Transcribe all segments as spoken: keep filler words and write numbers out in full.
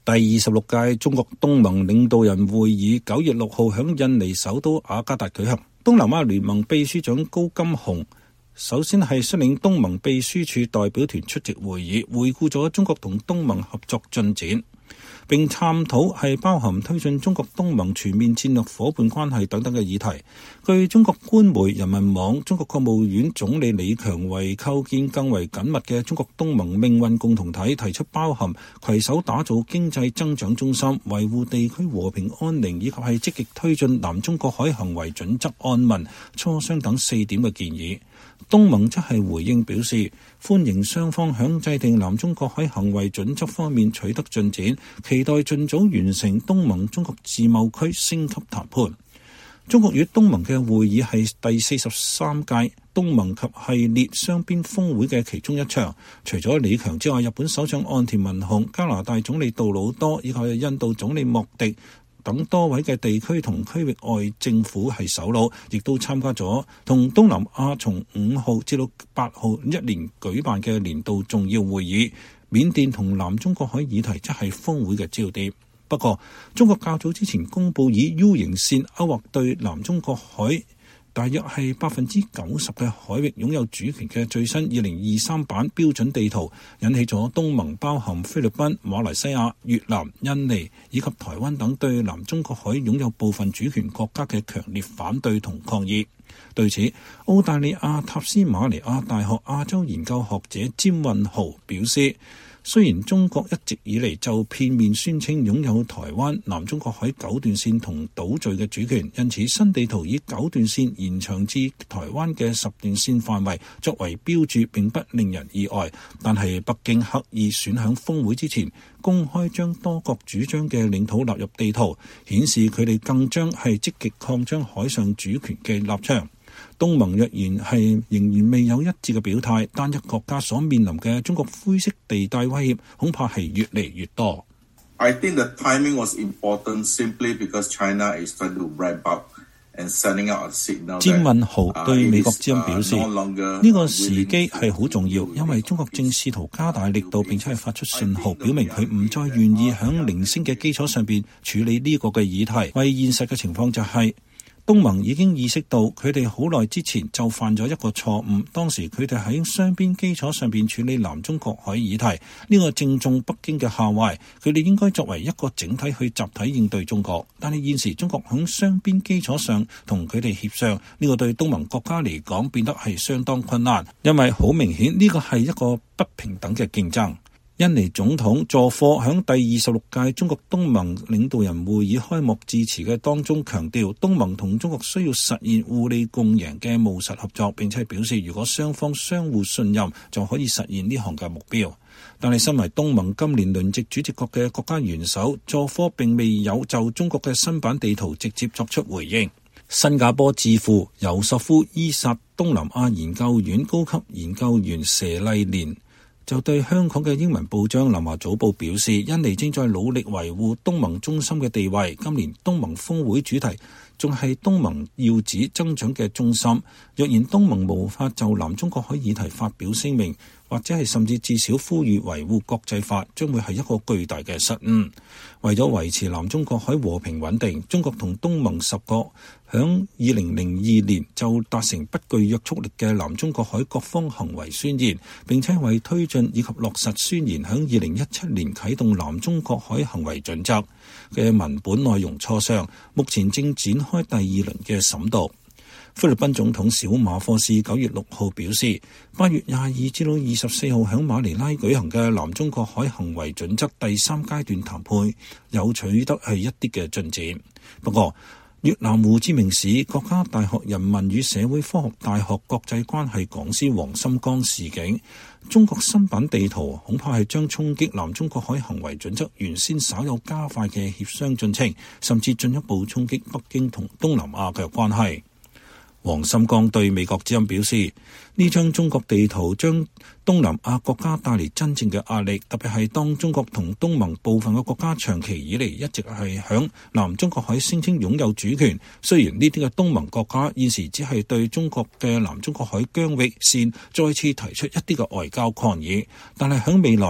第二十六屆中國東盟領導人會議九月六號響印尼首都雅加達舉行。東南亞聯盟秘書長高金洪首先係率領東盟秘書處代表團出席會議，回顧咗中國同東盟合作進展，並探討係包含推進中國東盟全面戰略夥伴關係等等嘅議題。據中國官媒人民網，中國國務院總理李強為構建更為緊密嘅中國東盟命運共同體，提出包含攜手打造經濟增長中心、維護地區和平安寧以及係積極推進南中國海行為準則案文磋商等四點嘅建議。東盟則係回應表示，歡迎雙方響制定南中國海行為準則方面取得進展，期待盡早完成東盟中國自貿區升級談判。中國與東盟嘅會議係第四十三屆東盟及系列雙邊峰會嘅其中一場。除咗李強之外，日本首相岸田文雄、加拿大總理杜魯多以及印度總理莫迪等多位嘅地區同區域外政府係首腦，亦都參加咗同東南亞從五號至到八號一連舉辦嘅年度重要會議。緬甸同南中國海議題則係峰會嘅焦點。不過，中國較早之前公佈以 U 型線勾畫對南中國海大約係百分之九十嘅海域擁有主權嘅最新二零二三版標準地圖，引起咗東盟包含菲律賓、馬來西亞、越南、印尼以及台灣等對南中國海擁有部分主權國家嘅強烈反對同抗議。對此，澳大利亞塔斯馬尼亞大學亞洲研究學者詹運豪表示，雖然中國一直以嚟就片面宣稱擁有台灣、南中國海九段線同島嶼嘅主權，因此新地圖以九段線延長至台灣嘅十段線範圍作為標註並不令人意外，但係北京刻意選響峰會之前公開將多國主張嘅領土納入地圖，顯示佢哋更將係積極擴張海上主權嘅立場。東盟若然係仍然未有一致嘅表態，單一國家所面臨嘅中國灰色地帶威脅恐怕係越嚟越多。 I think the timing was important simply because China is trying to ramp up and sending out a signal. 詹運豪對美國之音表示，呢個時機係好重要，因為中國正試圖加大力度，並且係發出信號，表明佢唔再願意響零星嘅基礎上邊處理呢個嘅議題。為現實嘅情況就係、是。東盟已經意識到佢哋好耐之前就犯咗一個錯誤，當時佢哋喺雙邊基礎上邊處理南中國海議題，呢個正中北京嘅下懷。佢哋應該作為一個整體去集體應對中國，但係現時中國喺雙邊基礎上同佢哋協商，呢個對東盟國家嚟講變得係相當困難，因為好明顯呢個係一個不平等嘅競爭。印尼總統佐科喺第二十六屆中國東盟領導人會議開幕致辭嘅當中強調，東盟同中國需要實現互利共贏嘅務實合作，並且表示如果雙方相互信任就可以實現呢項嘅目標。但係身為東盟今年輪值主席國嘅國家元首，佐科並未有就中國嘅新版地圖直接作出回應。新加坡智庫尤索夫伊薩東南亞研究院高級研究員佘麗蓮就對香港嘅英文報章《南華早報》表示，印尼正在努力維護東盟中心嘅地位。今年東盟峰會主題仲係東盟要旨增長嘅中心。若然東盟無法就南中國海議題發表聲明，或者係甚至至少呼籲維護國際法，將會係一個巨大嘅失誤。為咗維持南中國海和平穩定，中國同東盟十國響二零零二年就達成不具約束力嘅南中國海各方行為宣言，並且為推進以及落實宣言，響二零一七年啟動南中國海行為準則嘅文本內容磋商，目前正展開第二輪嘅審讀。菲律賓總統小馬科斯九月六號表示，八月廿二至到二十四號響馬尼拉舉行嘅南中國海行為準則第三階段談判有取得係一啲嘅進展。不過，越南胡志明市國家大學人民與社會科學大學國際關係講師黃心剛示警，中國新版地圖恐怕係將衝擊南中國海行為準則原先稍有加快嘅協商進程，甚至進一步衝擊北京同東南亞嘅關係。黃心剛對美國之音表示，呢張中國地圖將東南亞國家帶嚟真正嘅壓力，特別係當中國同東盟部分嘅國家長期以嚟一直係響南中國海聲稱擁有主權，雖然呢啲嘅東盟國家現時只係對中國嘅南中國海疆域線再次提出一啲嘅外交抗議，但係響未來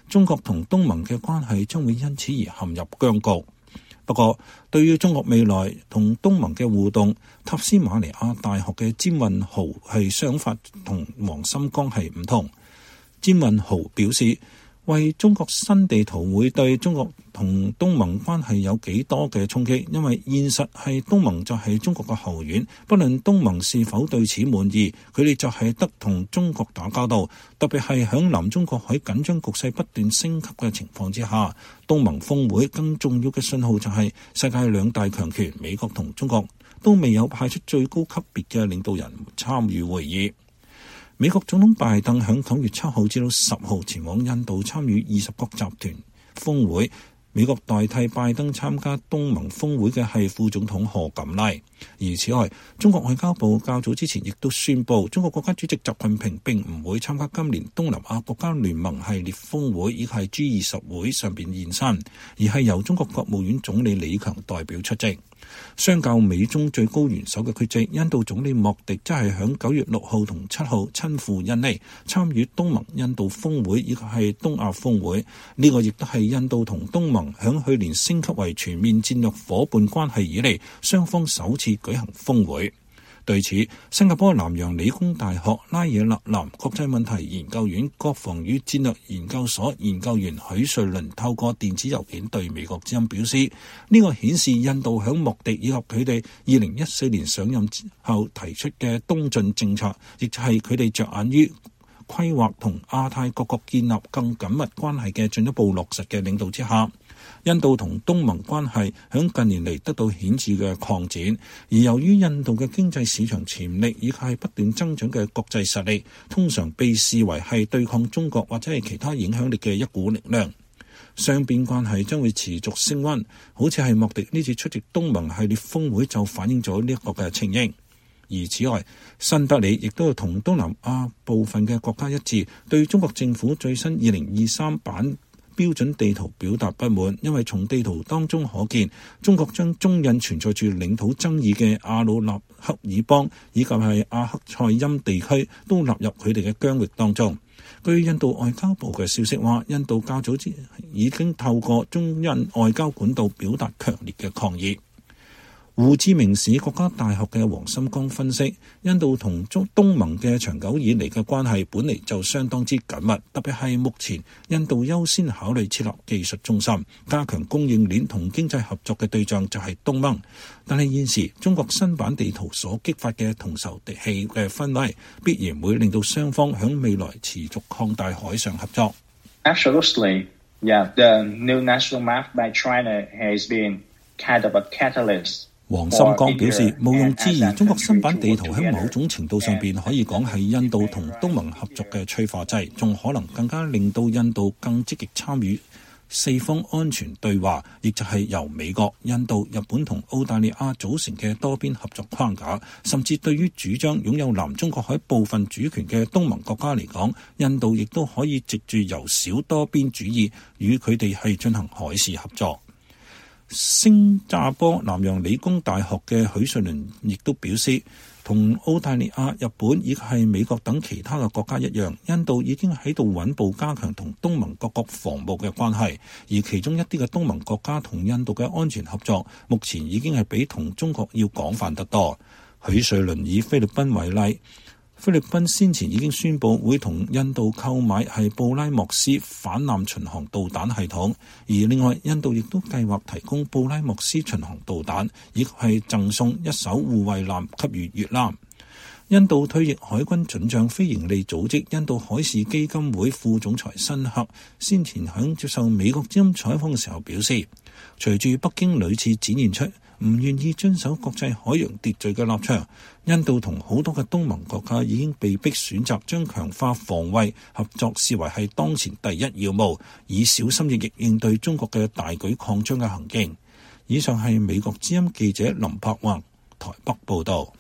中國同東盟嘅關係將會因此而陷入僵局。不過，對於中國未來同東盟嘅互動，塔斯馬尼亞大學嘅詹運豪係想法同黃心江係唔同。詹運豪表示，為中國新地圖會對中國同東盟關係有幾多嘅衝擊，因為現實係東盟就係中國嘅後院，不論東盟是否對此滿意，佢哋就係得同中國打交道，特別係響南中國海緊張局勢不斷升級嘅情況之下，東盟峰會更重要嘅信號就係世界兩大強權美國同中國都未有派出最高級別嘅領導人參與會議。美國總統拜登響九月七號至到十號前往印度參與二十國集團峰會。美國代替拜登參加東盟峰會嘅係副總統賀錦麗。而此外，中國外交部較早之前亦都宣布，中國國家主席習近平並唔會參加今年東南亞國家聯盟系列峰會，以及係 G 二十會上邊現身，而係由中國國務院總理李強代表出席。相較美中最高元首嘅缺席，印度總理莫迪則係響九月六號同七號親赴印尼參與東盟印度峰會，以及係東亞峰會。呢、這個亦都係印度同東盟響去年升級為全面戰略夥伴關係以嚟，雙方首次舉行峰會。對此，新加坡南洋理工大學拉惹勒南國際問題研究院國防與戰略研究所研究員許瑞麟透過電子郵件對美國之音表示，呢、這個顯示印度響莫迪以及佢哋二零一四年上任之後提出嘅東進政策，亦就係佢哋着眼於規劃同亞太各國建立更緊密關係嘅進一步落實嘅領導之下，印度同東盟關係響近年嚟得到顯著嘅擴展，而由於印度嘅經濟市場潛力以及係不斷增長嘅國際實力，通常被視為係對抗中國或者係其他影響力嘅一股力量。雙邊關係將會持續升溫，好似係莫迪呢次出席東盟系列峰會就反映咗呢一個嘅情形。而此外，新德里亦都同東南亞部分嘅國家一致，對中國政府最新二零二三版標準地圖表達不滿，因為從地圖當中可見，中國將中印存在住領土爭議嘅阿魯納克爾邦以及係阿克塞欽地區都納入佢哋嘅疆域當中。據印度外交部嘅消息話，印度較早之已經透過中印外交管道表達強烈嘅抗議。胡志明市國家大學嘅黃心江分析，印度同中東盟嘅長久以嚟嘅關係本嚟就相當之緊密，特別係目前印度優先考慮設立技術中心，加強供應鏈同經濟合作嘅對象就係東盟。但係現時中國新版地圖所激發嘅同仇敵愾嘅氛圍，必然會令到雙方響未來持續擴大海上合作。 Absolutely, yeah. The new national map by China has been kind of a catalyst. 黃心江表示，毋庸置疑，中國新版地圖喺某種程度上邊可以講係印度同東盟合作嘅催化劑，仲可能更加令到印度更積極參與四方安全對話，亦就係由美國、印度、日本同澳大利亞組成嘅多邊合作框架。甚至對於主張擁有南中國海部分主權嘅東盟國家嚟講，印度亦都可以藉住由小多邊主義與佢哋係進行海事合作。新加坡南洋理工大學嘅許瑞麟亦都表示，同澳大利亞、日本以及係美國等其他嘅國家一樣，印度已經喺度穩步加強同東盟各國防務嘅關係，而其中一啲嘅東盟國家同印度嘅安全合作，目前已經係比同中國要廣泛得多。許瑞麟以菲律賓為例，菲律賓先前已經宣布會同印度購買係布拉莫斯反艦巡航導彈系統，而另外印度亦都計劃提供布拉莫斯巡航導彈，以及係贈送一艘護衛艦給予越南。印度退役海軍准將非營利組織印度海事基金會副總裁辛克先前響接受美國之音採訪嘅時候表示，隨住北京屢次展現出唔願意遵守國際海洋秩序嘅立場，印度同好多嘅東盟國家已經被迫選擇將強化防衛合作視為係當前第一要務，以小心翼翼應對中國嘅大舉擴張嘅行徑。以上係美國之音記者林柏宏台北報道。